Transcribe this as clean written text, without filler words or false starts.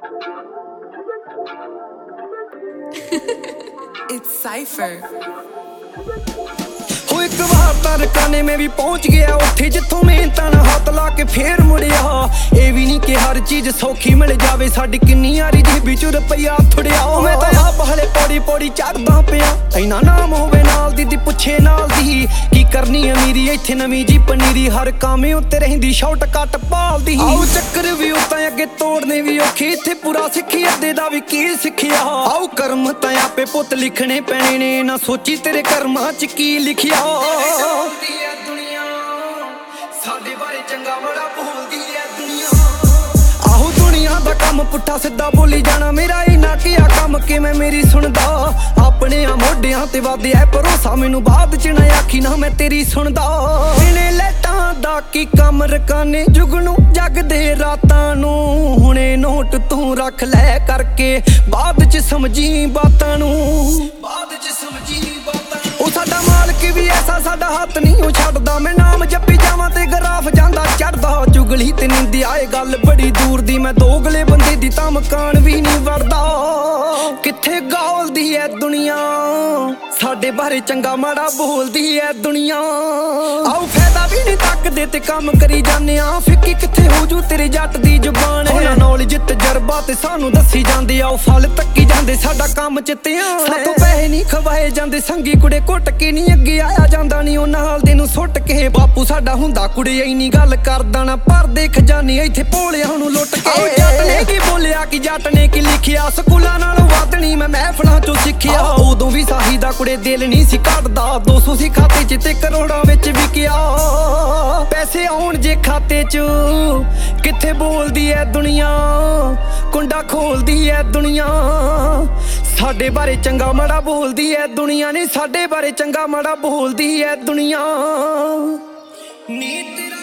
It's Cypher. हो एक बार तरकाने में भी पहुंच गया उत्थे जिथों मेहनतां नाल हत्थ ला के फेर मुड़िया ये भी नहीं कि हर चीज सौखी मिल जावे साडी किन्नी यारी जेबी च रुपया थुड़िया मैं तां आप हले पौड़ी पौड़ी चढ़दा पिया इना नाम होवे नाल दी पुछे नाल दी की करनी अमीरी इत्थे नवीं जी पनीरी हर काम उत्ते रहिंदी शॉर्टकट पालदी आओ चक्कर भी उतां अगे तोड़ने भी औखे इत्थे पूरा सिक्खी अद्धे दा भी की सिੱਖਿਆ आओ कर्म तां आपे पुत लिखने पैणे ने ना सोची तेरे कर्मां च की लिखिया दुनिया साडे बारे चंगा बड़ा बोलदी है दुनिया आहो दुनिया दा काम पुट्ठा सिद्धा बोली जाना मेरा इना किया काम किवें मेरी सुनदा अपने आ मोढियां ते वादे भरोसा मैनू बाद च ना आखी ना मैं तेरी सुनदा इने लैटां दा की कम रकाने जुगनू जगदे रातां नू हुणे नोट तू रख लै करके बाद च समझी बातां नू बाद च समझी बातां ओ साडा मालक भी ऐसा साडा हाथ नहीं ओ छड्डदा मैं नाम जप्पी जावां ते ग्राफ जांदा चढ़दा चुगली ते निंदी आए गल बड़ी दूर दी मैं दोगले बंदे दी तां मकान भी नहीं वड़दा किथे गौलदी है दुनिया साडे बारे चंगा माड़ा बोलदी है दुनिया आओ फायदा भी नहीं तकदे ते काम करी जाने आ फिक्की किथे हो जू तेरे जट दी जुबान है नॉलेज तजर्बा ते सानू दसी जांदे आओ फल तक्की जांदे साडा काम च ध्यान सातों पैसे नहीं खवाए जांदे संगी कुड़े घुट के नहीं अगे आया जांदा नहीं ओ नाल दे नू सुट के बापू साडा हुंदा कुड़े इन्नी गल करदा ना भरदे खजाने इत्थे भोलियां नू लुट के जट ने की बोलिया कि जट ने की लिखिया स्कूलां नालों वध नहीं मैं महफिलां चों सिੱਖਿਆ उदों भी साही दा कुड़े दिल नहीं सी कटदा 200 सी खाते च ते करोड़ां विच विकिया पैसे आउण जे खाते च किथे बोलदी है दुनिया कुंडा खोलदी है दुनिया साडे बारे चंगा माड़ा बोलदी है दुनिया नहीं साडे बारे चंगा माड़ा बोलदी है दुनिया नी तेरा